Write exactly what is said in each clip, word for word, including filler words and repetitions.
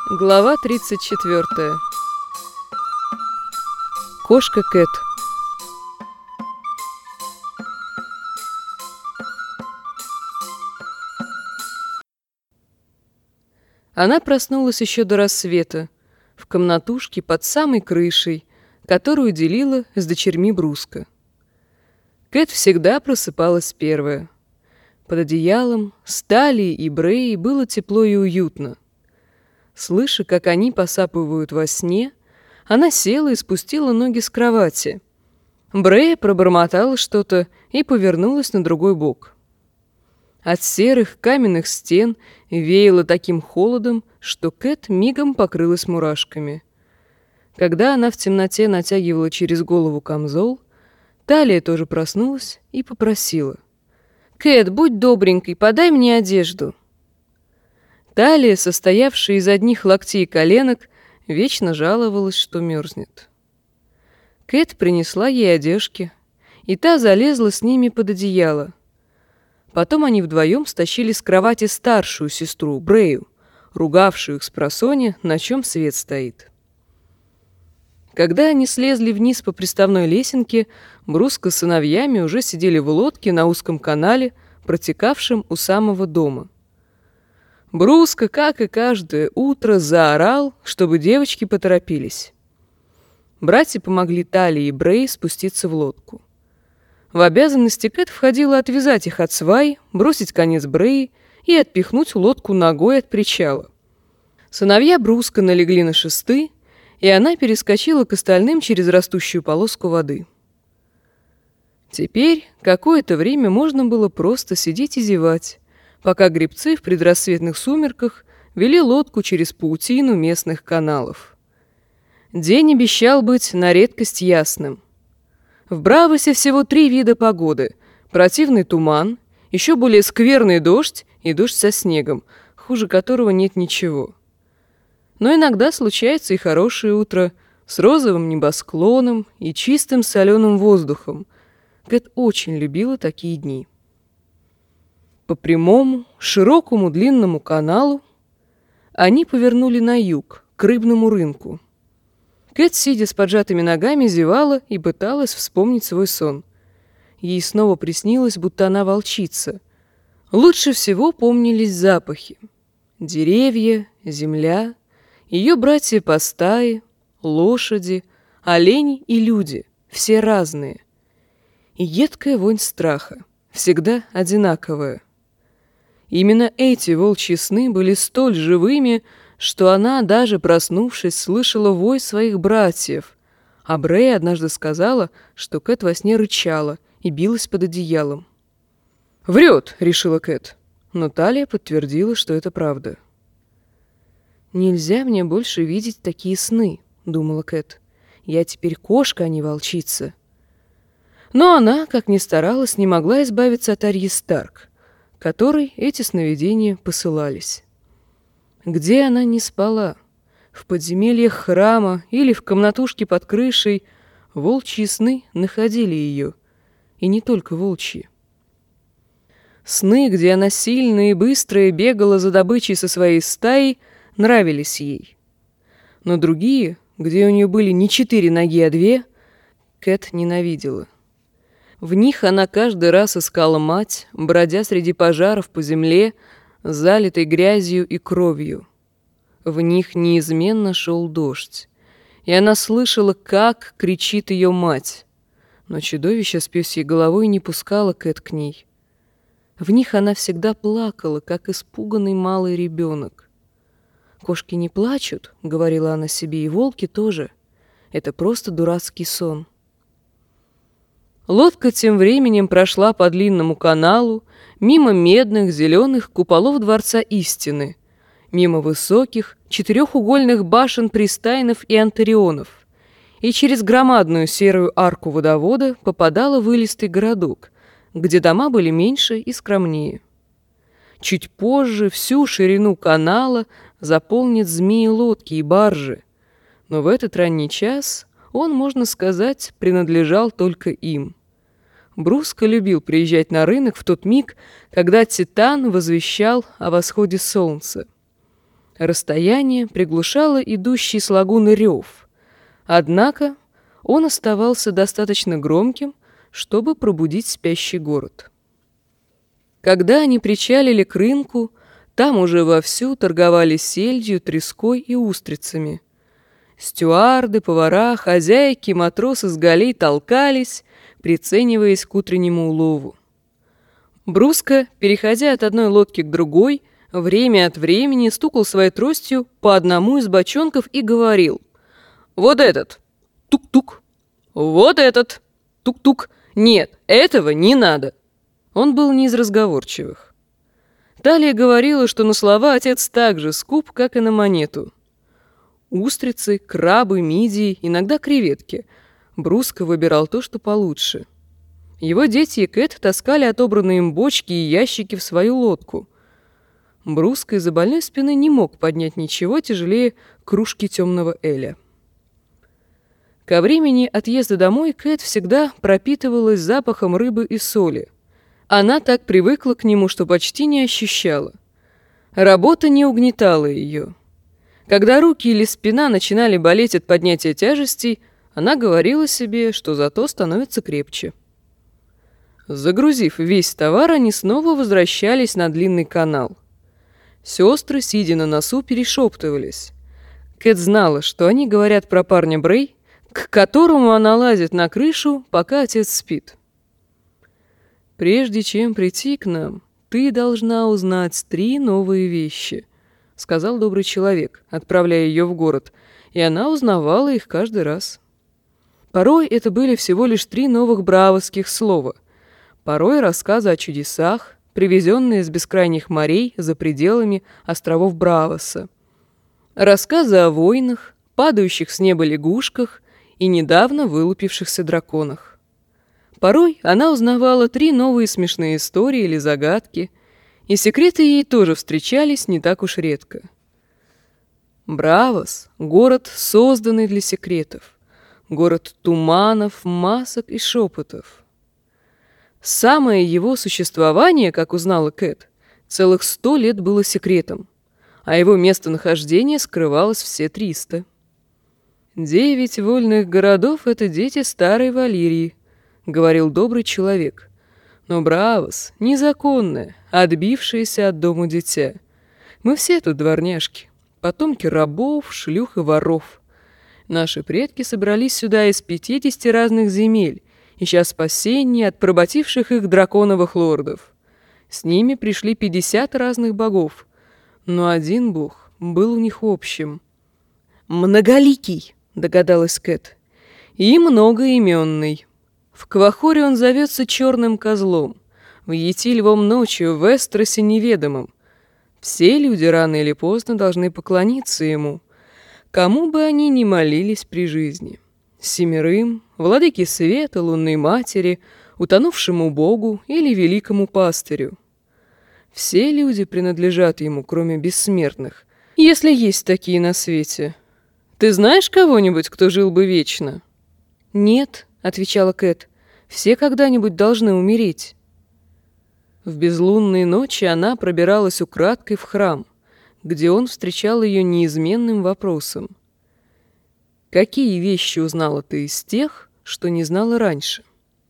Глава тридцать четвёртая. Кошка Кэт. Она проснулась еще до рассвета, в комнатушке под самой крышей, которую делила с дочерьми Бруска. Кэт всегда просыпалась первая. Под одеялом с Талией и Бреей было тепло и уютно. Слыша, как они посапывают во сне, она села и спустила ноги с кровати. Брея пробормотала что-то и повернулась на другой бок. От серых каменных стен веяло таким холодом, что Кэт мигом покрылась мурашками. Когда она в темноте натягивала через голову камзол, Талия тоже проснулась и попросила: «Кэт, будь добренькой, подай мне одежду». Талия, состоявшая из одних локтей и коленок, вечно жаловалась, что мерзнет. Кэт принесла ей одежки, и та залезла с ними под одеяло. Потом они вдвоем стащили с кровати старшую сестру, Брею, ругавшую их спросонья, на чем свет стоит. Когда они слезли вниз по приставной лесенке, Бруска с сыновьями уже сидели в лодке на узком канале, протекавшем у самого дома. Бруска, как и каждое утро, заорал, чтобы девочки поторопились. Братья помогли Талии и Брей спуститься в лодку. В обязанности Кэт входило отвязать их от свай, бросить конец Бреи и отпихнуть лодку ногой от причала. Сыновья Бруска налегли на шесты, и она перескочила к остальным через растущую полоску воды. Теперь какое-то время можно было просто сидеть и зевать, пока гребцы в предрассветных сумерках вели лодку через паутину местных каналов. День обещал быть на редкость ясным. В Бравосе всего три вида погоды: противный туман, еще более скверный дождь и дождь со снегом, хуже которого нет ничего. Но иногда случается и хорошее утро с розовым небосклоном и чистым соленым воздухом. Кэт очень любила такие дни. По прямому, широкому, длинному каналу они повернули на юг, к рыбному рынку. Кэт, сидя с поджатыми ногами, зевала и пыталась вспомнить свой сон. Ей снова приснилось, будто она волчица. Лучше всего помнились запахи: деревья, земля, ее братья по стае, лошади, олени и люди, все разные. И едкая вонь страха, всегда одинаковая. Именно эти волчьи сны были столь живыми, что она, даже проснувшись, слышала вой своих братьев, а Брея однажды сказала, что Кэт во сне рычала и билась под одеялом. «Врет», — решила Кэт, но Талия подтвердила, что это правда. «Нельзя мне больше видеть такие сны», — думала Кэт. «Я теперь кошка, а не волчица». Но она, как ни старалась, не могла избавиться от Арьи Старк, которой эти сновидения посылались. Где она не спала, в подземельях храма или в комнатушке под крышей, волчьи сны находили ее, и не только волчьи. Сны, где она сильная и быстрая бегала за добычей со своей стаей, нравились ей. Но другие, где у нее были не четыре ноги, а две, Кэт ненавидела. В них она каждый раз искала мать, бродя среди пожаров по земле, залитой грязью и кровью. В них неизменно шел дождь, и она слышала, как кричит ее мать, но чудовище с пёсьей головой не пускало Кэт к ней. В них она всегда плакала, как испуганный малый ребенок. «Кошки не плачут», — говорила она себе, — «и волки тоже. Это просто дурацкий сон». Лодка тем временем прошла по длинному каналу, мимо медных зеленых куполов Дворца Истины, мимо высоких четырехугольных башен Пристайнов и Антарионов, и через громадную серую арку водовода попадала в илистый городок, где дома были меньше и скромнее. Чуть позже всю ширину канала заполнит змеи-лодки и баржи, но в этот ранний час он, можно сказать, принадлежал только им. Бруска любил приезжать на рынок в тот миг, когда Титан возвещал о восходе солнца. Расстояние приглушало идущий с лагуны рев, однако он оставался достаточно громким, чтобы пробудить спящий город. Когда они причалили к рынку, там уже вовсю торговали сельдью, треской и устрицами. Стюарды, повара, хозяйки, матросы с галей толкались, прицениваясь к утреннему улову. Бруско, переходя от одной лодки к другой, время от времени стукал своей тростью по одному из бочонков и говорил: «Вот этот! Тук-тук! Вот этот! Тук-тук! Нет, этого не надо!» Он был не из разговорчивых. Талия говорила, что на слова отец так же скуп, как и на монету. Устрицы, крабы, мидии, иногда креветки. Бруско выбирал то, что получше. Его дети и Кэт таскали отобранные им бочки и ящики в свою лодку. Бруско из-за больной спины не мог поднять ничего тяжелее кружки темного эля. Ко времени отъезда домой Кэт всегда пропитывалась запахом рыбы и соли. Она так привыкла к нему, что почти не ощущала. Работа не угнетала ее. Когда руки или спина начинали болеть от поднятия тяжестей, она говорила себе, что зато становится крепче. Загрузив весь товар, они снова возвращались на длинный канал. Сестры, сидя на носу, перешептывались. Кэт знала, что они говорят про парня Брей, к которому она лазит на крышу, пока отец спит. «Прежде чем прийти к нам, ты должна узнать три новые вещи», — сказал добрый человек, отправляя ее в город, и она узнавала их каждый раз. Порой это были всего лишь три новых бравовских слова, порой рассказы о чудесах, привезенные с бескрайних морей за пределами островов Бравоса, рассказы о войнах, падающих с неба лягушках и недавно вылупившихся драконах. Порой она узнавала три новые смешные истории или загадки, и секреты ей тоже встречались не так уж редко. Бравос — город, созданный для секретов, город туманов, масок и шепотов. Самое его существование, как узнала Кэт, целых сто лет было секретом, а его местонахождение скрывалось все триста. «Девять вольных городов — это дети старой Валирии», — говорил добрый человек. «Но Бравос — незаконное, отбившееся от дому дитя. Мы все тут дворняжки, потомки рабов, шлюх и воров. Наши предки собрались сюда из пятидесяти разных земель, ища спасения от поработивших их драконовых лордов. С ними пришли пятьдесят разных богов, но один бог был у них общим». «Многоликий», — догадалась Кэт, — «и многоименный. В Квахоре он зовется Черным Козлом, в Етильвом ночью, в Эстросе неведомом. Все люди рано или поздно должны поклониться ему, кому бы они ни молились при жизни. Семерым, владыке света, лунной матери, утонувшему богу или великому пастырю. Все люди принадлежат ему, кроме бессмертных, если есть такие на свете. Ты знаешь кого-нибудь, кто жил бы вечно?» «Нет», — отвечала Кэт, — «все когда-нибудь должны умереть». В безлунные ночи она пробиралась украдкой в храм, где он встречал ее неизменным вопросом: «Какие вещи узнала ты из тех, что не знала раньше?»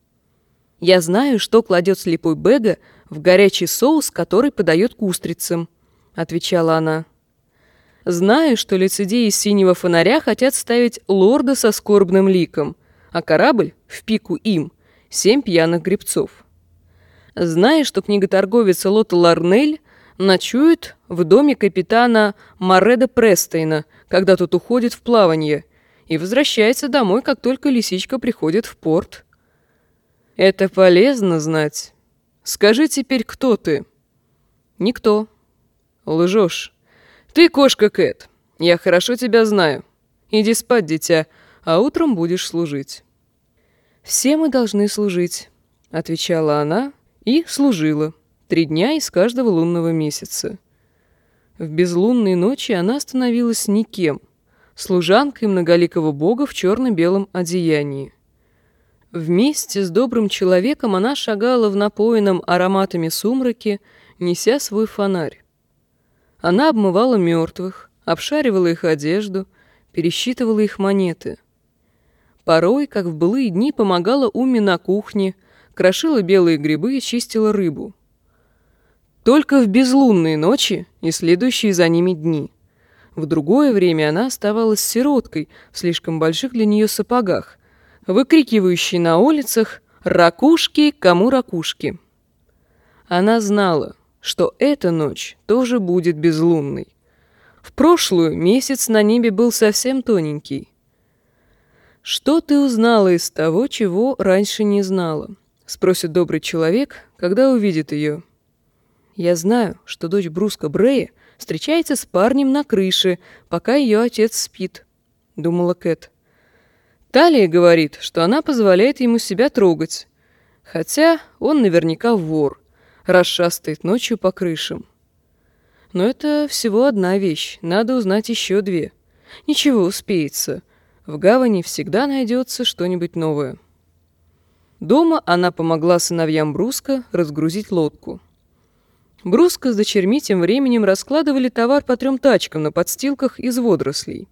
«Я знаю, что кладет слепой Бега в горячий соус, который подает к устрицам», — отвечала она. «Знаю, что лицедеи из синего фонаря хотят ставить лорда со скорбным ликом, а корабль в пику им — семь пьяных гребцов. Знаю, что книготорговец Лотта Ларнель ночует в доме капитана Мореда Престейна, когда тот уходит в плавание, и возвращается домой, как только лисичка приходит в порт. Это полезно знать. Скажи теперь, кто ты?» «Никто». «Лжешь. Ты кошка Кэт. Я хорошо тебя знаю. Иди спать, дитя, а утром будешь служить». «Все мы должны служить», — отвечала она и служила три дня из каждого лунного месяца. В безлунные ночи она становилась никем, служанкой многоликого бога в черно-белом одеянии. Вместе с добрым человеком она шагала в напоенном ароматами сумраке, неся свой фонарь. Она обмывала мертвых, обшаривала их одежду, пересчитывала их монеты. Порой, как в былые дни, помогала Умме на кухне, крошила белые грибы и чистила рыбу. Только в безлунные ночи и следующие за ними дни. В другое время она оставалась сироткой в слишком больших для нее сапогах, выкрикивающей на улицах «Ракушки, кому ракушки?». Она знала, что эта ночь тоже будет безлунной. В прошлую месяц на небе был совсем тоненький. «Что ты узнала из того, чего раньше не знала?» — спросит добрый человек, когда увидит ее. «Я знаю, что дочь Бруска Брея встречается с парнем на крыше, пока ее отец спит», — думала Кэт. Талия говорит, что она позволяет ему себя трогать, хотя он наверняка вор, раз шастает ночью по крышам. Но это всего одна вещь, надо узнать еще две. Ничего, успеется. В гавани всегда найдется что-нибудь новое. Дома она помогла сыновьям Бруска разгрузить лодку. Бруска с дочерьми тем временем раскладывали товар по трем тачкам на подстилках из водорослей.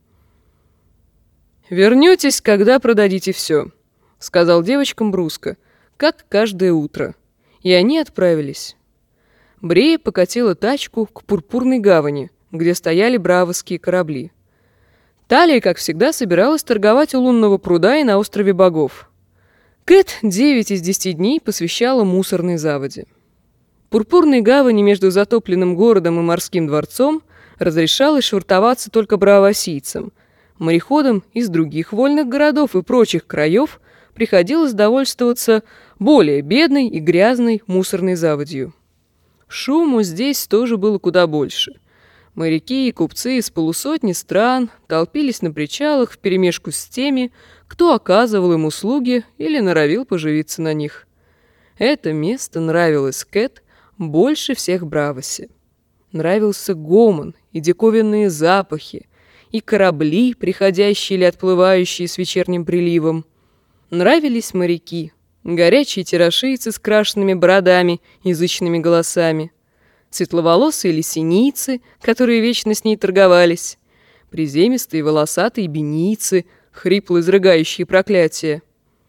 «Вернетесь, когда продадите все», — сказал девочкам Бруска, как каждое утро. И они отправились. Брея покатила тачку к Пурпурной гавани, где стояли бравовские корабли. Талия, как всегда, собиралась торговать у лунного пруда и на острове Богов. Кэт девять из десяти дней посвящала мусорной заводе. Пурпурной гавани между затопленным городом и морским дворцом разрешалось швартоваться только бравосийцам. Мореходам из других вольных городов и прочих краев приходилось довольствоваться более бедной и грязной мусорной заводью. Шуму здесь тоже было куда больше. Моряки и купцы из полусотни стран толпились на причалах вперемешку с теми, кто оказывал им услуги или норовил поживиться на них. Это место нравилось Кэт больше всех в Бравосе. Нравился гомон и диковинные запахи, и корабли, приходящие или отплывающие с вечерним приливом. Нравились моряки, горячие тирашийцы с крашенными бородами и язычными голосами, светловолосые лесенийцы, которые вечно с ней торговались, приземистые волосатые бенийцы, хрипло изрыгающие проклятия.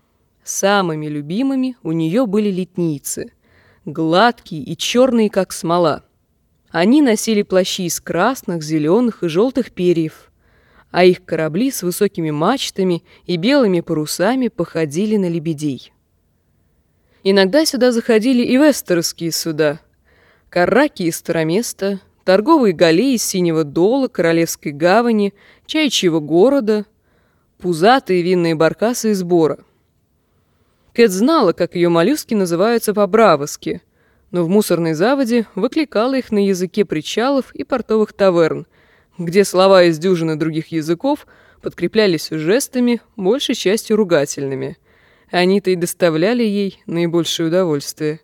Самыми любимыми у нее были летнийцы, гладкие и черные, как смола. Они носили плащи из красных, зеленых и желтых перьев, а их корабли с высокими мачтами и белыми парусами походили на лебедей. Иногда сюда заходили и вестеровские суда, карраки из Староместа, торговые галеи из Синего Дола, Королевской гавани, Чайчьего города, пузатые винные баркасы из Бора. Кэт знала, как ее моллюски называются по-бравоски, но в мусорной заводе выкликала их на языке причалов и портовых таверн, где слова из дюжины других языков подкреплялись жестами, большей частью ругательными. Они-то и доставляли ей наибольшее удовольствие.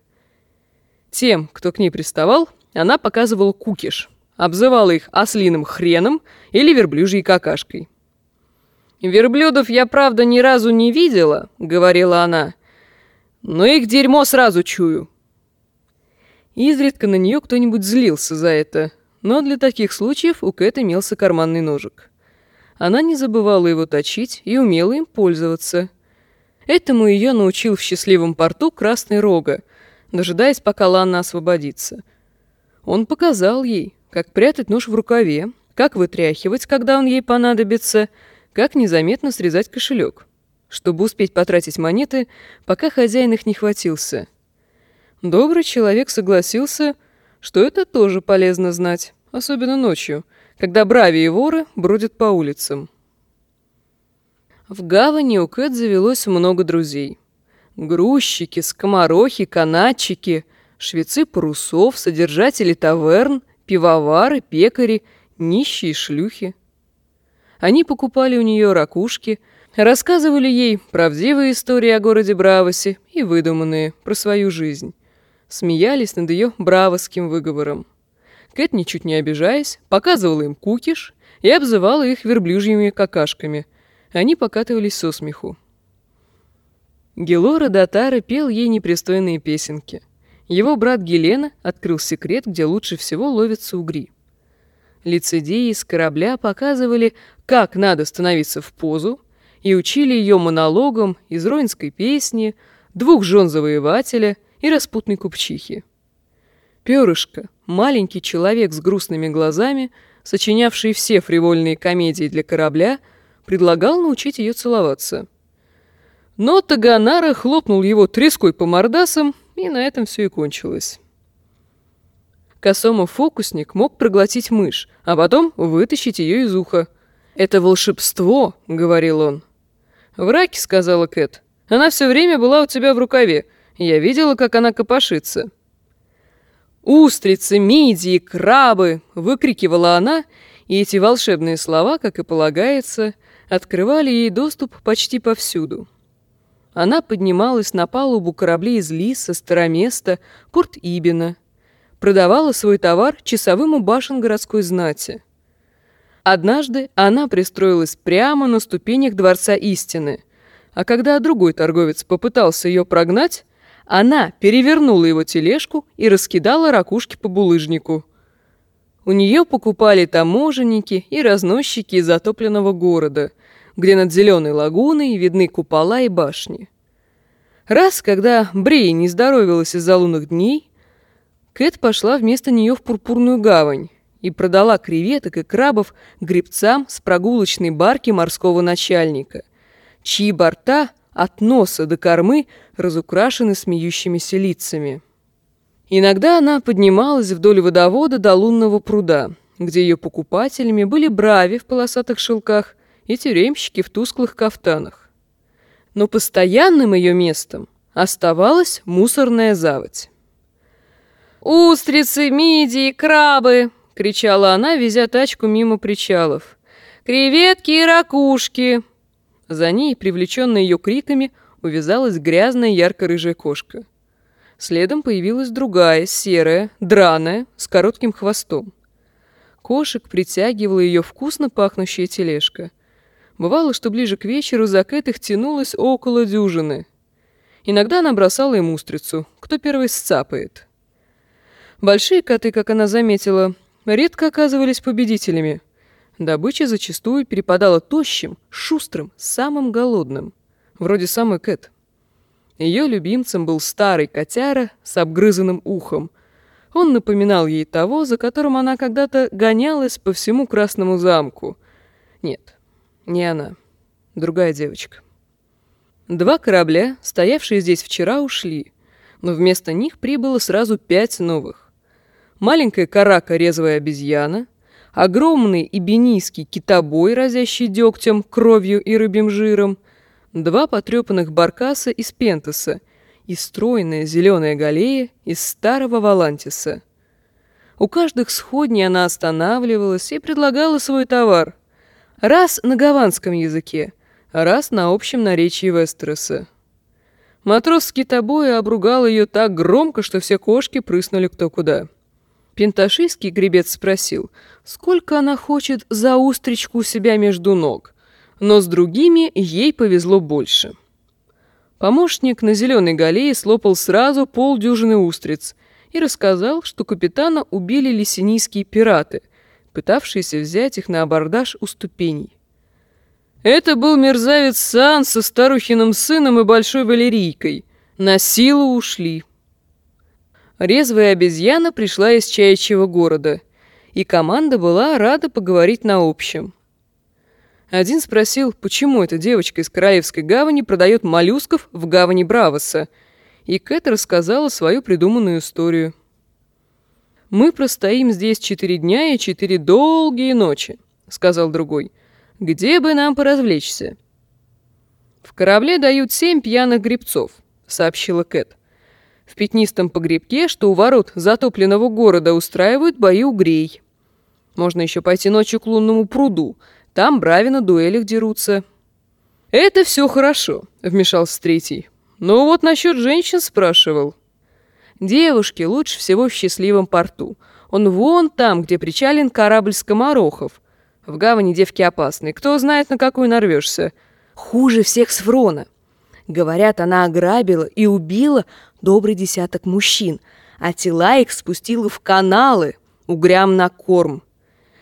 Тем, кто к ней приставал, она показывала кукиш, обзывала их ослиным хреном или верблюжьей какашкой. «Верблюдов я, правда, ни разу не видела», — говорила она, — «но их дерьмо сразу чую». Изредка на нее кто-нибудь злился за это, но для таких случаев у Кэт имелся карманный ножик. Она не забывала его точить и умела им пользоваться. Этому ее научил в счастливом порту Красный Рога, дожидаясь, пока Ланна освободится. Он показал ей, как прятать нож в рукаве, как вытряхивать, когда он ей понадобится, как незаметно срезать кошелек, чтобы успеть потратить монеты, пока хозяин их не хватился. Добрый человек согласился, что это тоже полезно знать, особенно ночью, когда брави и воры бродят по улицам. В гавани у Кэт завелось много друзей. Грузчики, скоморохи, канатчики, швецы парусов, содержатели таверн, пивовары, пекари, нищие шлюхи. Они покупали у нее ракушки, рассказывали ей правдивые истории о городе Бравосе и выдуманные про свою жизнь. Смеялись над ее бравосским выговором. Кэт, ничуть не обижаясь, показывала им кукиш и обзывала их верблюжьими какашками. Они покатывались со смеху. Гелора Датара пел ей непристойные песенки. Его брат Гелена открыл секрет, где лучше всего ловятся угри. Лицедеи с корабля показывали, как надо становиться в позу, и учили ее монологам из Ронской песни, двух жен завоевателя и распутной купчихи. Перышко, маленький человек с грустными глазами, сочинявший все фривольные комедии для корабля, предлагал научить ее целоваться. Но Тагонара хлопнул его треской по мордасам, и на этом все и кончилось. Косомо-фокусник мог проглотить мышь, а потом вытащить ее из уха. «Это волшебство», — говорил он. «Враки», — сказала Кэт. «Она все время была у тебя в рукаве. Я видела, как она копошится». «Устрицы, мидии, крабы!» — выкрикивала она, и эти волшебные слова, как и полагается, открывали ей доступ почти повсюду. Она поднималась на палубу кораблей из Лиса, Староместа, Порт-Ибена, продавала свой товар часовым у башен городской знати. Однажды она пристроилась прямо на ступенях Дворца Истины, а когда другой торговец попытался ее прогнать, она перевернула его тележку и раскидала ракушки по булыжнику. У нее покупали таможенники и разносчики из затопленного города, где над зеленой лагуной видны купола и башни. Раз, когда Брей не здоровилась из-за лунных дней, Кэт пошла вместо нее в Пурпурную гавань и продала креветок и крабов гребцам с прогулочной барки морского начальника, чьи борта от носа до кормы разукрашены смеющимися лицами. Иногда она поднималась вдоль водовода до лунного пруда, где ее покупателями были брави в полосатых шелках и тюремщики в тусклых кафтанах. Но постоянным ее местом оставалась мусорная заводь. «Устрицы, мидии, крабы!» — кричала она, везя тачку мимо причалов. «Креветки и ракушки!» За ней, привлеченная ее криками, увязалась грязная ярко-рыжая кошка. Следом появилась другая, серая, драная, с коротким хвостом. Кошек притягивала ее вкусно пахнущая тележка. Бывало, что ближе к вечеру за Кэт их тянулось около дюжины. Иногда она бросала им устрицу, кто первый сцапает. Большие коты, как она заметила, редко оказывались победителями. Добыча зачастую перепадала тощим, шустрым, самым голодным, вроде самой Кэт. Ее любимцем был старый котяра с обгрызанным ухом. Он напоминал ей того, за которым она когда-то гонялась по всему Красному замку. Нет, не она, другая девочка. Два корабля, стоявшие здесь вчера, ушли, но вместо них прибыло сразу пять новых. Маленькая карака резвая обезьяна, огромный ибенийский китобой, разящий дегтем, кровью и рыбьим жиром, два потрепанных баркаса из Пентаса и стройная зеленая галея из старого Валантиса. У каждых сходней она останавливалась и предлагала свой товар. Раз на гаванском языке, раз на общем наречии Вестероса. Матрос с китобоя обругал ее так громко, что все кошки прыснули кто куда. Пенташийский гребец спросил, сколько она хочет за устричку у себя между ног, но с другими ей повезло больше. Помощник на зеленой галее слопал сразу полдюжины устриц и рассказал, что капитана убили лисинийские пираты, пытавшиеся взять их на абордаж у ступеней. Это был мерзавец Сан со старухиным сыном и большой валерийкой. На силу ушли. Резвая обезьяна пришла из чаячьего города, и команда была рада поговорить на общем. Один спросил, почему эта девочка из Королевской гавани продает моллюсков в гавани Бравоса, и Кэт рассказала свою придуманную историю. «Мы простоим здесь четыре дня и четыре долгие ночи», — сказал другой. «Где бы нам поразвлечься?» «В корабле дают семь пьяных гребцов», — сообщила Кэт. «В пятнистом погребке, что у ворот затопленного города, устраивают бои угрей. Можно еще пойти ночью к лунному пруду. Там брави на дуэлях дерутся». «Это все хорошо», — вмешался третий. «Но вот насчет женщин спрашивал». «Девушки лучше всего в счастливом порту. Он вон там, где причален корабль скоморохов. В гавани девки опасны. Кто знает, на какую нарвешься. Хуже всех Сфрона. Говорят, она ограбила и убила добрый десяток мужчин, а тела их спустила в каналы, угрям на корм.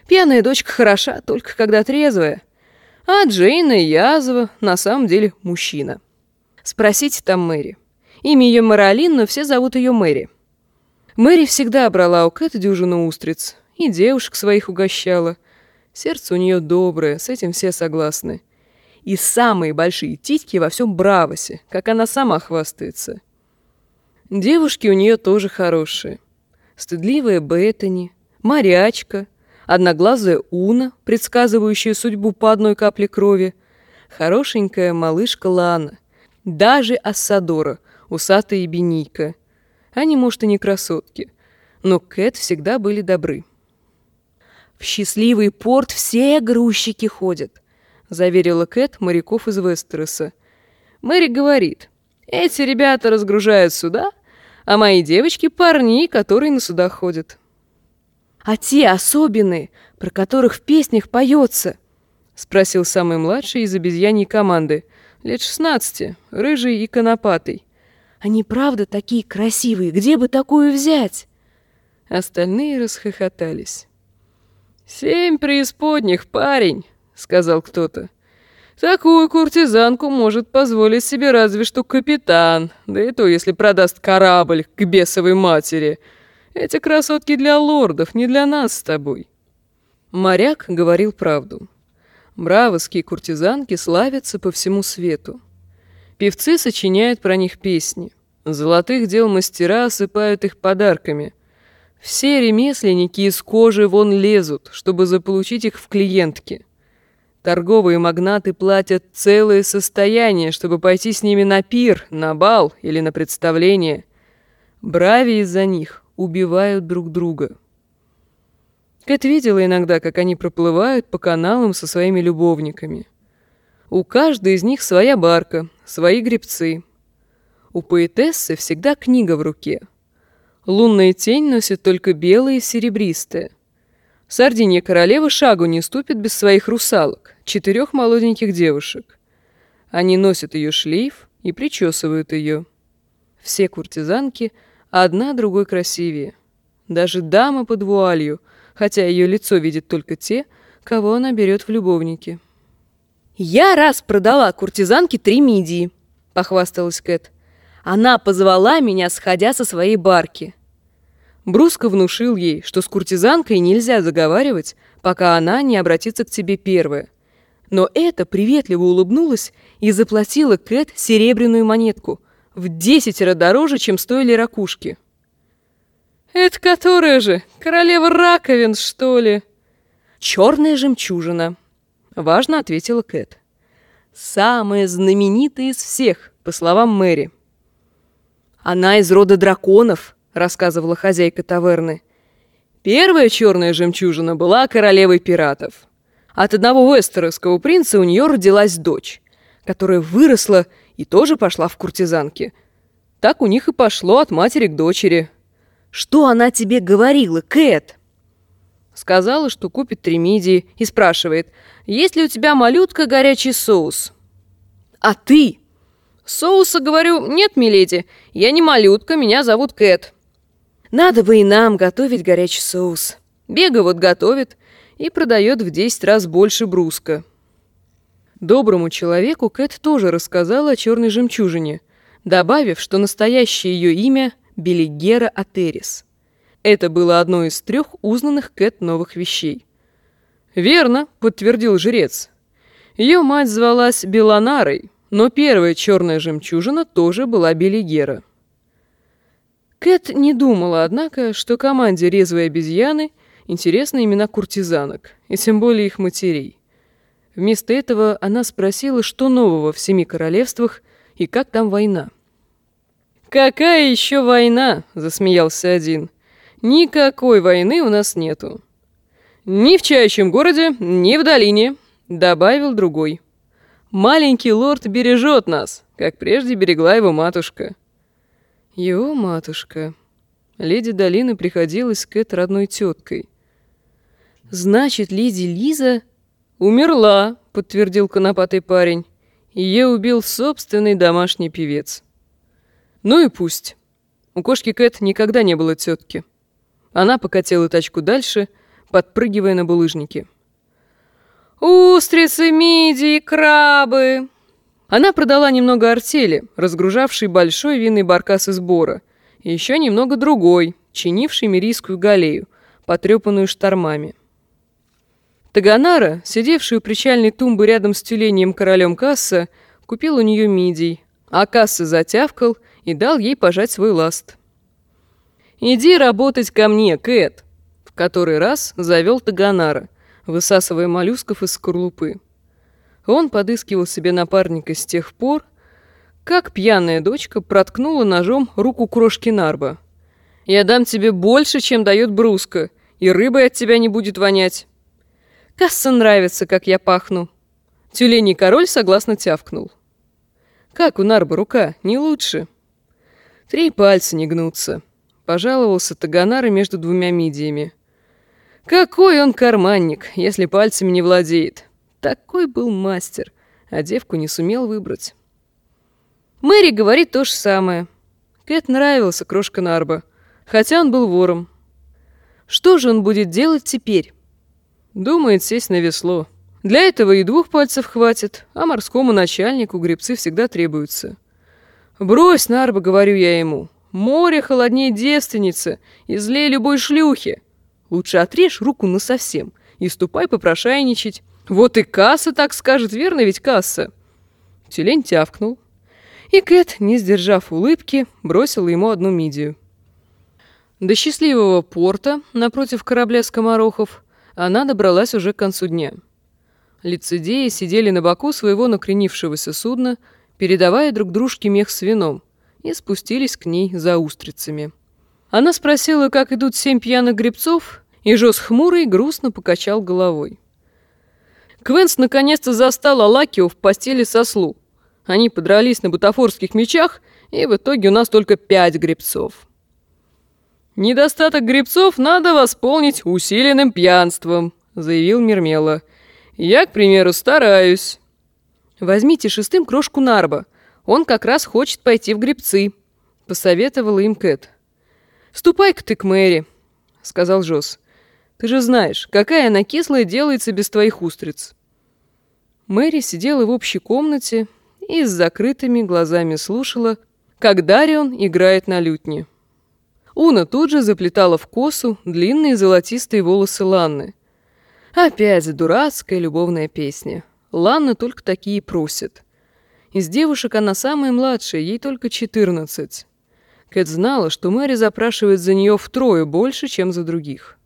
Пьяная дочка хороша, только когда трезвая. А Джейна язва на самом деле мужчина. Спросите там Мэри. Имя ее Мэрилин, но все зовут ее Мэри. Мэри всегда брала у Кэт дюжину устриц. И девушек своих угощала. Сердце у нее доброе, с этим все согласны. И самые большие титьки во всем Бравосе, как она сама хвастается. Девушки у нее тоже хорошие. Стыдливая Беттани, морячка, одноглазая Уна, предсказывающая судьбу по одной капле крови, хорошенькая малышка Лана, даже Ассадора, усатая и Бенийка. Они, может, и не красотки, но Кэт всегда были добры. «В счастливый порт все грузчики ходят», — заверила Кэт моряков из Вестероса. Мэри говорит, эти ребята разгружают суда, а мои девочки — парни, которые на суда ходят. «А те особенные, про которых в песнях поется?» — спросил самый младший из обезьяньей команды, лет шестнадцати, рыжий и конопатый. «Они правда такие красивые, где бы такую взять?» Остальные расхохотались. «Семь преисподних, парень», — сказал кто-то. «Такую куртизанку может позволить себе разве что капитан, да и то, если продаст корабль к бесовой матери. Эти красотки для лордов, не для нас с тобой». Моряк говорил правду. Бравосские куртизанки славятся по всему свету. Певцы сочиняют про них песни. Золотых дел мастера осыпают их подарками. Все ремесленники из кожи вон лезут, чтобы заполучить их в клиентки. Торговые магнаты платят целое состояние, чтобы пойти с ними на пир, на бал или на представление. Брави из-за них убивают друг друга. Кэт видела иногда, как они проплывают по каналам со своими любовниками. У каждой из них своя барка, свои гребцы. У поэтессы всегда книга в руке. Лунная тень носит только белое и серебристое. Сардинья королева шагу не ступит без своих русалок, четырех молоденьких девушек. Они носят ее шлейф и причесывают ее. Все куртизанки, одна другой красивее. Даже дама под вуалью, хотя ее лицо видят только те, кого она берет в любовники. «Я раз продала куртизанке три мидии», — похвасталась Кэт. «Она позвала меня, сходя со своей барки». Бруско внушил ей, что с куртизанкой нельзя заговаривать, пока она не обратится к тебе первая. Но эта приветливо улыбнулась и заплатила Кэт серебряную монетку, в десятеро дороже, чем стоили ракушки. «Это которая же? Королева раковин, что ли?» «Черная жемчужина», — важно ответила Кэт. «Самая знаменитая из всех, по словам Мэри». «Она из рода драконов», — рассказывала хозяйка таверны. «Первая черная жемчужина была королевой пиратов. От одного вестеросского принца у нее родилась дочь, которая выросла и тоже пошла в куртизанки. Так у них и пошло от матери к дочери». «Что она тебе говорила, Кэт?» Сказала, что купит три мидии, и спрашивает, есть ли у тебя, малютка, горячий соус. «А ты?» «Соуса, говорю, нет, миледи, я не малютка, меня зовут Кэт». «Надо бы и нам готовить горячий соус». Бега вот готовит и продает в десять раз больше бруска. Доброму человеку Кэт тоже рассказала о черной жемчужине, добавив, что настоящее ее имя — Белигера Атерис. Это было одно из трех узнанных Кэт новых вещей. «Верно», — подтвердил жрец. Ее мать звалась Беланарой, но первая черная жемчужина тоже была Белигера. Кэт не думала, однако, что команде резвой обезьяны интересны имена куртизанок, и тем более их матерей. Вместо этого она спросила, что нового в семи королевствах и как там война. «Какая еще война?» — засмеялся один. «Никакой войны у нас нету». «Ни в чающем городе, ни в долине», — добавил другой. «Маленький лорд бережет нас, как прежде берегла его матушка». Его матушка. Леди Долины приходилась Кэт родной теткой. «Значит, леди Лиза...» «Умерла», — подтвердил конопатый парень. «Ее убил собственный домашний певец». «Ну и пусть. У кошки Кэт никогда не было тетки». Она покатила тачку дальше, подпрыгивая на булыжнике. «Устрицы, мидии, крабы!» Она продала немного артели, разгружавшей большой винный баркас из бора, и еще немного другой, чинивший мирийскую галею, потрепанную штормами. Таганара, сидевший у причальной тумбы рядом с тюленем королем Касса, купил у нее мидий, а Касса затявкал и дал ей пожать свой ласт. «Иди работать ко мне, Кэт!» — в который раз завел Таганара, высасывая моллюсков из скорлупы. Он подыскивал себе напарника с тех пор, как пьяная дочка проткнула ножом руку крошки Нарба. «Я дам тебе больше, чем дает Бруска, и рыбой от тебя не будет вонять». Касса нравится, как я пахну. Тюленей король согласно тявкнул. «Как у Нарба рука? Не лучше?» «Три пальца не гнутся», — пожаловался Таганара между двумя мидиями. «Какой он карманник, если пальцами не владеет. Такой был мастер, а девку не сумел выбрать». Мэри говорит то же самое. Кэт нравился крошка Нарба, хотя он был вором. Что же он будет делать теперь? Думает сесть на весло. Для этого и двух пальцев хватит, а морскому начальнику гребцы всегда требуются. «Брось, Нарба, — говорю я ему, — море холоднее девственницы и злее любой шлюхи. Лучше отрежь руку насовсем и ступай попрошайничать. Вот и Касса так скажет, верно ведь, Касса?» Тюлень тявкнул, и Кэт, не сдержав улыбки, бросила ему одну мидию. До счастливого порта, напротив корабля скоморохов, она добралась уже к концу дня. Лицедеи сидели на боку своего накренившегося судна, передавая друг дружке мех с вином, и спустились к ней за устрицами. Она спросила, как идут семь пьяных гребцов, и Жоз хмурый грустно покачал головой. Квенс наконец-то застал Алакио в постели со Слу. Они подрались на бутафорских мечах, и в итоге у нас только пять гребцов. «Недостаток гребцов надо восполнить усиленным пьянством», — заявил Мермело. «Я, к примеру, стараюсь». «Возьмите шестым крошку Нарба. Он как раз хочет пойти в гребцы», — посоветовала им Кэт. «Ступай-ка ты к Мэри», — сказал Жоз. «Ты же знаешь, какая она кислая делается без твоих устриц». Мэри сидела в общей комнате и с закрытыми глазами слушала, как Дарион играет на лютне. Уна тут же заплетала в косу длинные золотистые волосы Ланны. Опять дурацкая любовная песня. Ланна только такие просит. Из девушек она самая младшая, ей только четырнадцать. Кэт знала, что Мэри запрашивает за нее втрое больше, чем за других.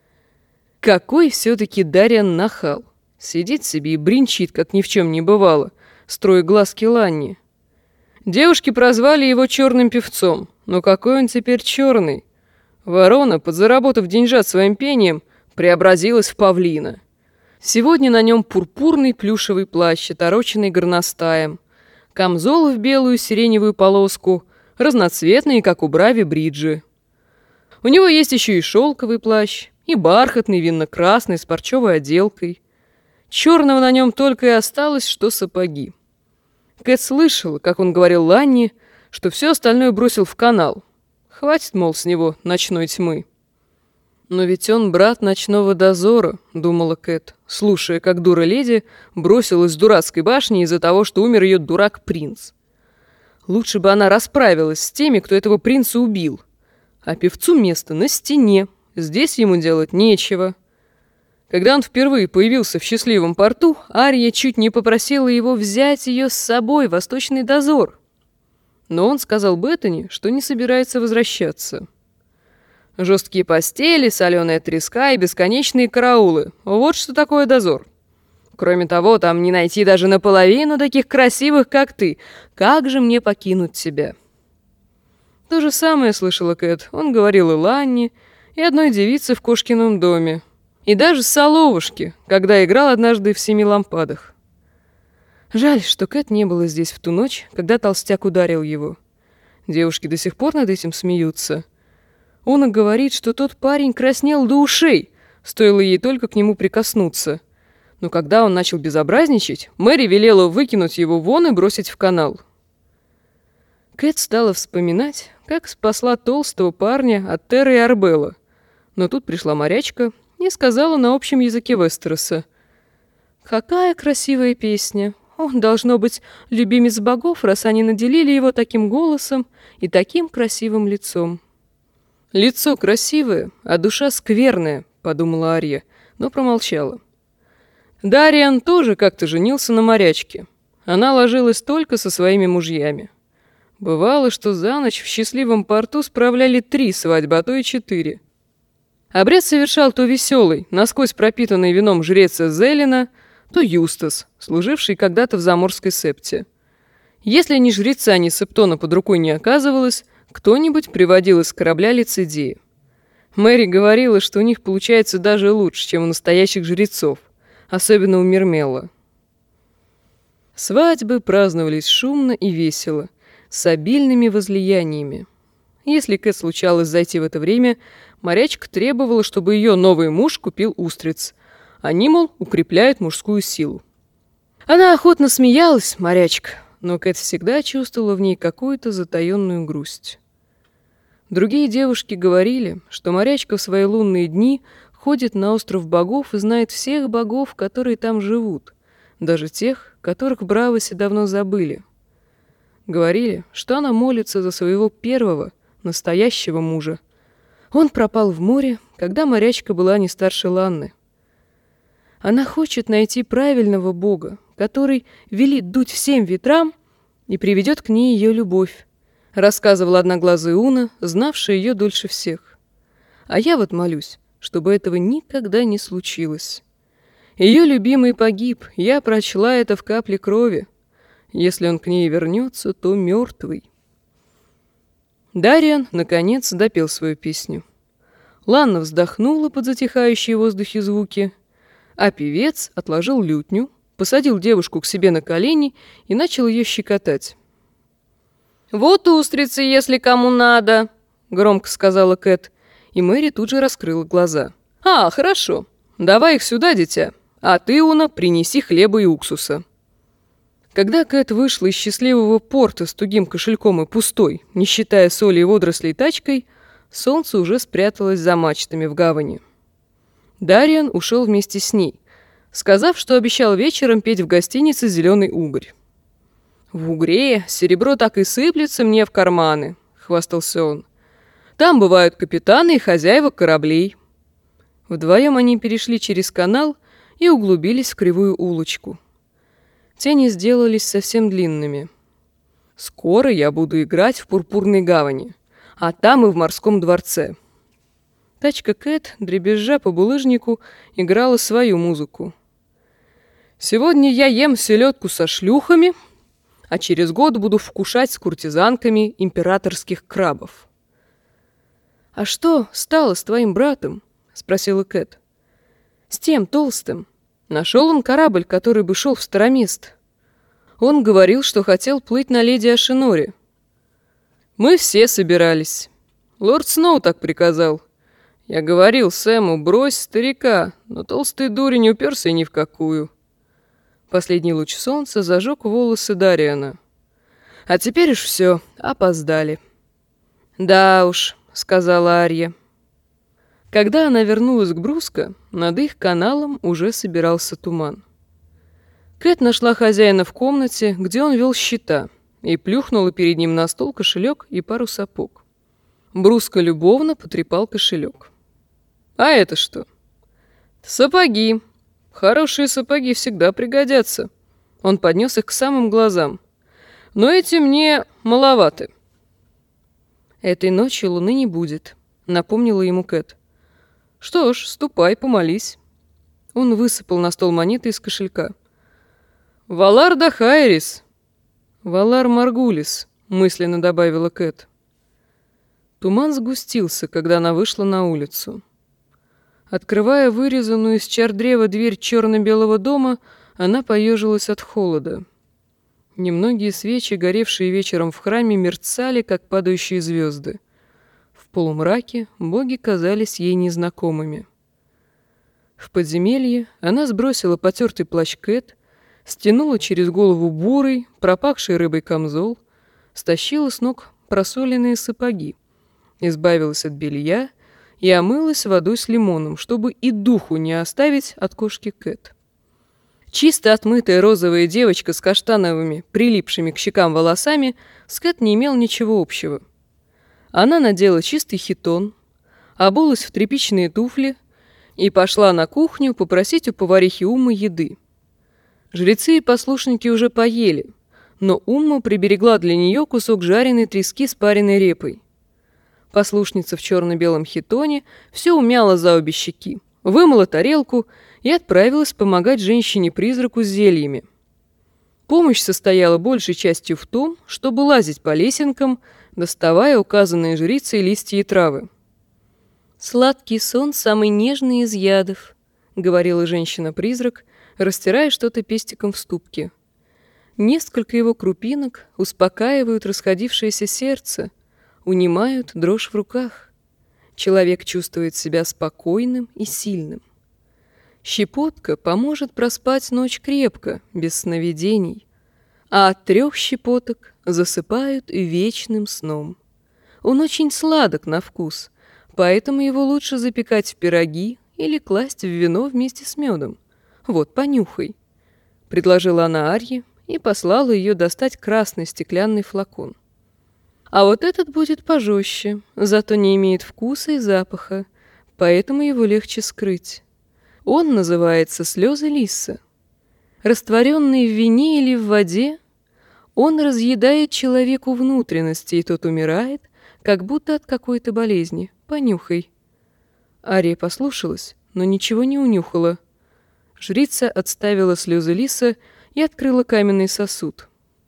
Какой все-таки Дариан нахал. Сидит себе и бринчит, как ни в чем не бывало, строя глазки Ланне. Девушки прозвали его черным певцом, но какой он теперь черный? Ворона, подзаработав деньжат своим пением, преобразилась в павлина. Сегодня на нем пурпурный плюшевый плащ, отороченный горностаем, камзол в белую сиреневую полоску, разноцветные, как у Брави, бриджи. У него есть еще и шелковый плащ, и бархатный винно-красный с парчевой отделкой. Черного на нем только и осталось, что сапоги. Кэт слышала, как он говорил Ланне, что все остальное бросил в канал. Хватит, мол, с него ночной тьмы. «Но ведь он брат ночного дозора», — думала Кэт, слушая, как дура-леди бросилась с дурацкой башни из-за того, что умер ее дурак-принц. Лучше бы она расправилась с теми, кто этого принца убил. А певцу место на стене, здесь ему делать нечего. Когда он впервые появился в счастливом порту, Ария чуть не попросила его взять ее с собой в Восточный дозор. Но он сказал Беттани, что не собирается возвращаться. Жесткие постели, соленая треска и бесконечные караулы. Вот что такое дозор. Кроме того, там не найти даже наполовину таких красивых, как ты. Как же мне покинуть тебя? То же самое слышала Кэт. Он говорил и Ланне, и одной девице в кошкином доме. И даже Соловушке, когда играл однажды в «Семи лампадах». Жаль, что Кэт не было здесь в ту ночь, когда толстяк ударил его. Девушки до сих пор над этим смеются. Уна говорит, что тот парень краснел до ушей, стоило ей только к нему прикоснуться. Но когда он начал безобразничать, Мэри велела выкинуть его вон и бросить в канал. Кэт стала вспоминать, как спасла толстого парня от Терры и Арбелла. Но тут пришла морячка и сказала на общем языке Вестероса: «Какая красивая песня! Он, должно быть, любимец богов, раз они наделили его таким голосом и таким красивым лицом». «Лицо красивое, а душа скверная», — подумала Арья, но промолчала. Дариан тоже как-то женился на морячке. Она ложилась только со своими мужьями. Бывало, что за ночь в счастливом порту справляли три свадьбы, а то и четыре. Обряд совершал то веселый, насквозь пропитанный вином жрец Зелена, то Юстас, служивший когда-то в заморской септе. Если ни жреца, ни септона под рукой не оказывалось, кто-нибудь приводил из корабля лицедея. Мэри говорила, что у них получается даже лучше, чем у настоящих жрецов, особенно у Мирмелла. Свадьбы праздновались шумно и весело, с обильными возлияниями. Если Кэт случалось зайти в это время, морячка требовала, чтобы ее новый муж купил устриц. Они, мол, укрепляют мужскую силу. Она охотно смеялась, морячка, но Кэт всегда чувствовала в ней какую-то затаенную грусть. Другие девушки говорили, что морячка в свои лунные дни ходит на остров богов и знает всех богов, которые там живут, даже тех, которых в Бравосе давно забыли. Говорили, что она молится за своего первого, настоящего мужа. Он пропал в море, когда морячка была не старше Ланны. Она хочет найти правильного бога, который велит дуть всем ветрам и приведет к ней ее любовь, рассказывала одноглазая Уна, знавшая ее дольше всех. А я вот молюсь, чтобы этого никогда не случилось. Ее любимый погиб, я прочла это в капле крови. Если он к ней вернется, то мертвый. Дариан, наконец, допел свою песню. Ланна вздохнула под затихающие в воздухе звуки, а певец отложил лютню, посадил девушку к себе на колени и начал ее щекотать. «Вот устрицы, если кому надо», — громко сказала Кэт, и Мэри тут же раскрыла глаза. «А, хорошо. Давай их сюда, дитя. А ты, Уна, принеси хлеба и уксуса». Когда Кэт вышла из счастливого порта с тугим кошельком и пустой, не считая соли и водорослей тачкой, солнце уже спряталось за мачтами в гавани. Дариан ушел вместе с ней, сказав, что обещал вечером петь в гостинице «Зеленый угорь». «В Угре серебро так и сыплется мне в карманы», — хвастался он. «Там бывают капитаны и хозяева кораблей». Вдвоем они перешли через канал и углубились в кривую улочку. Тени сделались совсем длинными. «Скоро я буду играть в Пурпурной гавани, а там и в Морском дворце». Тачка Кэт, дребезжа по булыжнику, играла свою музыку. «Сегодня я ем селедку со шлюхами, а через год буду вкушать с куртизанками императорских крабов». «А что стало с твоим братом?» — спросила Кэт. «С тем толстым. Нашел он корабль, который бы шел в Старомест. Он говорил, что хотел плыть на леди Ашиноре. Мы все собирались. Лорд Сноу так приказал. Я говорил Сэму, брось старика, но толстый дурень уперся ни в какую». Последний луч солнца зажег волосы Дариана. «А теперь уж все, опоздали». «Да уж», — сказала Арья. Когда она вернулась к Бруско, над их каналом уже собирался туман. Кэт нашла хозяина в комнате, где он вел счета, и плюхнула перед ним на стол кошелек и пару сапог. Бруско любовно потрепал кошелек. «А это что?» «Сапоги. Хорошие сапоги всегда пригодятся». Он поднес их к самым глазам. «Но эти мне маловаты». «Этой ночью луны не будет», — напомнила ему Кэт. «Что ж, ступай, помолись». Он высыпал на стол монеты из кошелька. «Валар да Хайрис». «Валар Маргулис», — мысленно добавила Кэт. Туман сгустился, когда она вышла на улицу. Открывая вырезанную из чардрева дверь черно-белого дома, она поежилась от холода. Немногие свечи, горевшие вечером в храме, мерцали, как падающие звезды. В полумраке боги казались ей незнакомыми. В подземелье она сбросила потертый плащ Кэт, стянула через голову бурый, пропахший рыбой камзол, стащила с ног просоленные сапоги, избавилась от белья и омылась водой с лимоном, чтобы и духу не оставить от кошки Кэт. Чисто отмытая розовая девочка с каштановыми, прилипшими к щекам волосами, с Кэт не имел ничего общего. Она надела чистый хитон, обулась в тряпичные туфли и пошла на кухню попросить у поварихи Уммы еды. Жрецы и послушники уже поели, но Умма приберегла для нее кусок жареной трески с пареной репой. Послушница в черно-белом хитоне все умяла за обе щеки, вымыла тарелку и отправилась помогать женщине-призраку с зельями. Помощь состояла большей частью в том, чтобы лазить по лесенкам, доставая указанные жрицей листья и травы. «Сладкий сон самый нежный из ядов», — говорила женщина-призрак, растирая что-то пестиком в ступке. Несколько его крупинок успокаивают расходившееся сердце, унимают дрожь в руках. Человек чувствует себя спокойным и сильным. Щепотка поможет проспать ночь крепко, без сновидений, а от трех щепоток засыпают вечным сном. Он очень сладок на вкус, поэтому его лучше запекать в пироги или класть в вино вместе с медом. Вот, понюхай, — предложила она Арье и послала ее достать красный стеклянный флакон. А вот этот будет пожестче, зато не имеет вкуса и запаха, поэтому его легче скрыть. Он называется «Слезы лиса». Растворенный в вине или в воде, он разъедает человеку внутренности, и тот умирает, как будто от какой-то болезни. Понюхай. Ария послушалась, но ничего не унюхала. Жрица отставила слезы лиса и открыла каменный сосуд.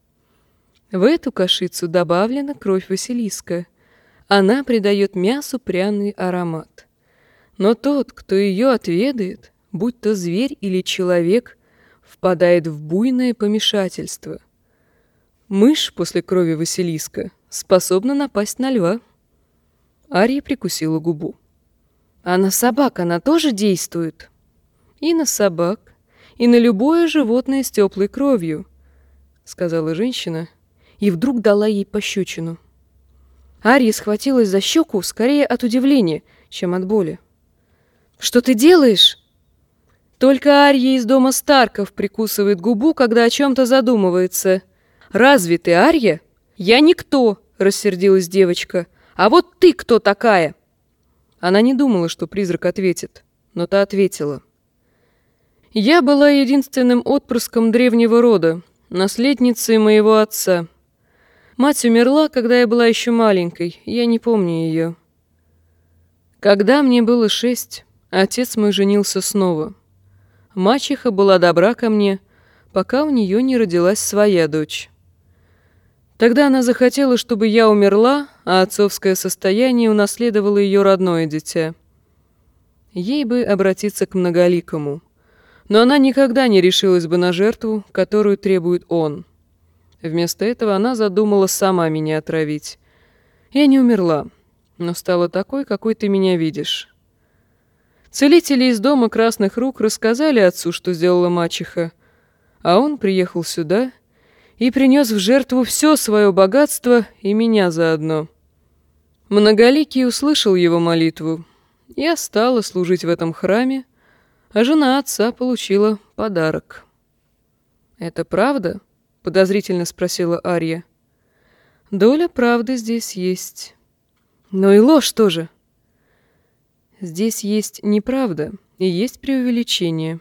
В эту кашицу добавлена кровь Василиска. Она придает мясу пряный аромат. Но тот, кто ее отведает, будь то зверь или человек, впадает в буйное помешательство. Мышь после крови Василиска способна напасть на льва. Ария прикусила губу. А на собак она тоже действует? И на собак, и на любое животное с теплой кровью, сказала женщина, и вдруг дала ей пощечину. Ария схватилась за щеку скорее от удивления, чем от боли. «Что ты делаешь?» Только Арья из дома Старков прикусывает губу, когда о чем-то задумывается. «Разве ты Арья?» «Я никто», — рассердилась девочка. «А вот ты кто такая?» Она не думала, что призрак ответит, но та ответила. «Я была единственным отпрыском древнего рода, наследницей моего отца. Мать умерла, когда я была еще маленькой, я не помню ее. Когда мне было шесть, отец мой женился снова. Мачеха была добра ко мне, пока у нее не родилась своя дочь. Тогда она захотела, чтобы я умерла, а отцовское состояние унаследовало ее родное дитя. Ей бы обратиться к Многоликому, но она никогда не решилась бы на жертву, которую требует он. Вместо этого она задумала сама меня отравить. Я не умерла, но стала такой, какой ты меня видишь. Целители из дома Красных Рук рассказали отцу, что сделала мачеха, а он приехал сюда и принес в жертву все свое богатство и меня заодно. Многоликий услышал его молитву. Я стала служить в этом храме, а жена отца получила подарок. «Это правда?» — подозрительно спросила Арья. «Доля правды здесь есть. Но и ложь тоже. Здесь есть неправда и есть преувеличение».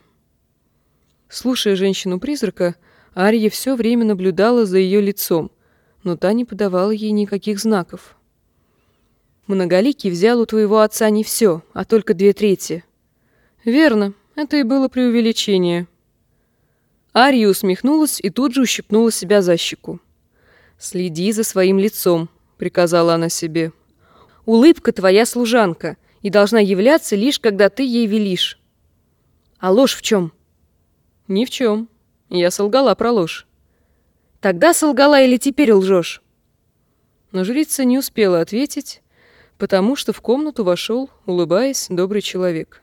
Слушая женщину-призрака, Арья все время наблюдала за ее лицом, но та не подавала ей никаких знаков. «Многоликий взял у твоего отца не все, а только две трети». «Верно, это и было преувеличение». Арья усмехнулась и тут же ущипнула себя за щеку. «Следи за своим лицом», — приказала она себе. «Улыбка твоя служанка и должна являться лишь, когда ты ей велишь». «А ложь в чем?» «Ни в чем. Я солгала про ложь». «Тогда солгала или теперь лжешь?» Но жрица не успела ответить, потому что в комнату вошел, улыбаясь, добрый человек.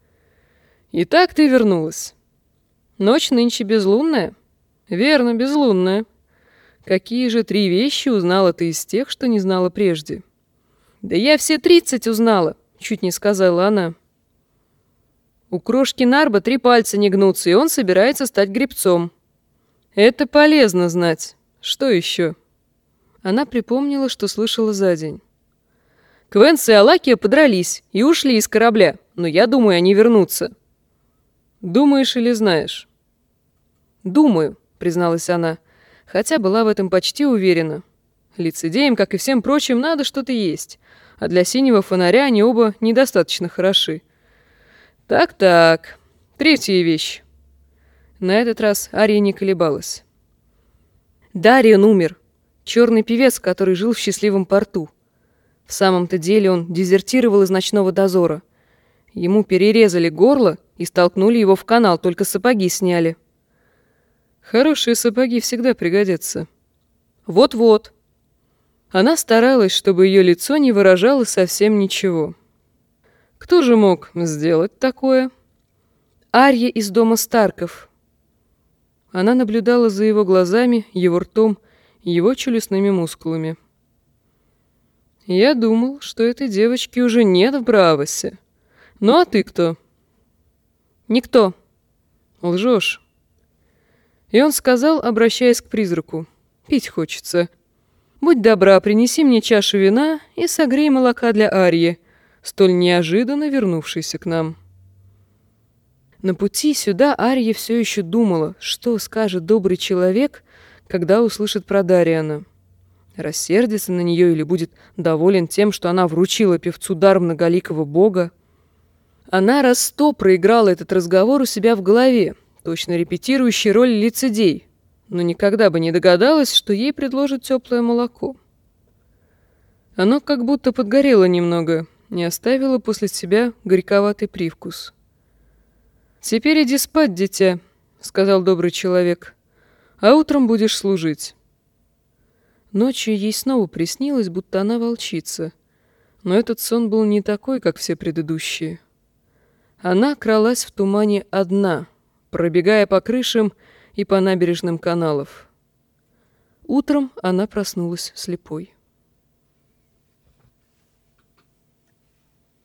«Итак, ты вернулась. Ночь нынче безлунная?» «Верно, безлунная. Какие же три вещи узнала ты из тех, что не знала прежде?» «Да я все тридцать узнала. чуть не сказала она. У крошки Нарба три пальца не гнутся, и он собирается стать гребцом. Это полезно знать. Что еще? Она припомнила, что слышала за день. Квенс и Алакия подрались и ушли из корабля, но я думаю, они вернутся. Думаешь или знаешь? Думаю, призналась она, хотя была в этом почти уверена. Лицедеям, как и всем прочим, надо что-то есть, а для синего фонаря они оба недостаточно хороши. Так-так, третья вещь. На этот раз Ария не колебалась. Дарион умер, черный певец, который жил в счастливом порту. В самом-то деле он дезертировал из ночного дозора. Ему перерезали горло и столкнули его в канал, только сапоги сняли. Хорошие сапоги всегда пригодятся. Вот-вот. Она старалась, чтобы ее лицо не выражало совсем ничего. Кто же мог сделать такое? Арья из дома Старков. Она наблюдала за его глазами, его ртом, его челюстными мускулами. Я думал, что этой девочки уже нет в Бравосе. Ну а ты кто? Никто. Лжешь. И он сказал, обращаясь к призраку. Пить хочется. Будь добра, принеси мне чашу вина и согрей молока для Арьи, столь неожиданно вернувшейся к нам. На пути сюда Арья все еще думала, что скажет добрый человек, когда услышит про Дариона. Рассердится на нее или будет доволен тем, что она вручила певцу дар многоликого бога. Она раз сто проиграла этот разговор у себя в голове, точно репетирующий роль лицедей, но никогда бы не догадалась, что ей предложат теплое молоко. Оно как будто подгорело немного, не оставило после себя горьковатый привкус. «Теперь иди спать, дитя», — сказал добрый человек, — «а утром будешь служить». Ночью ей снова приснилось, будто она волчица, но этот сон был не такой, как все предыдущие. Она кралась в тумане одна, пробегая по крышам и по набережным каналов. Утром она проснулась слепой.